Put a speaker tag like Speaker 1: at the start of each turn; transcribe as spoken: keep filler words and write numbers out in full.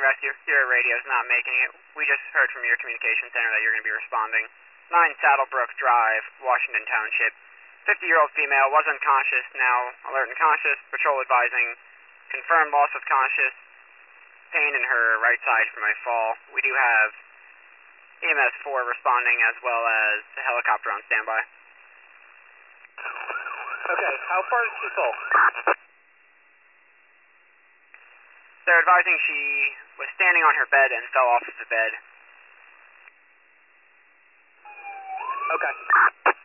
Speaker 1: rescue. Your radio's not making it. We just heard from your communication center that you're going to be responding. nine Saddlebrook Drive, Washington Township. fifty-year-old female was unconscious, now alert and conscious. Patrol advising confirmed loss of conscious. Pain in her right side from a fall. We do have E M S four responding as well as the helicopter on standby.
Speaker 2: Okay, how far did she fall?
Speaker 1: They're advising she was standing on her bed and fell off of the bed.
Speaker 2: Okay.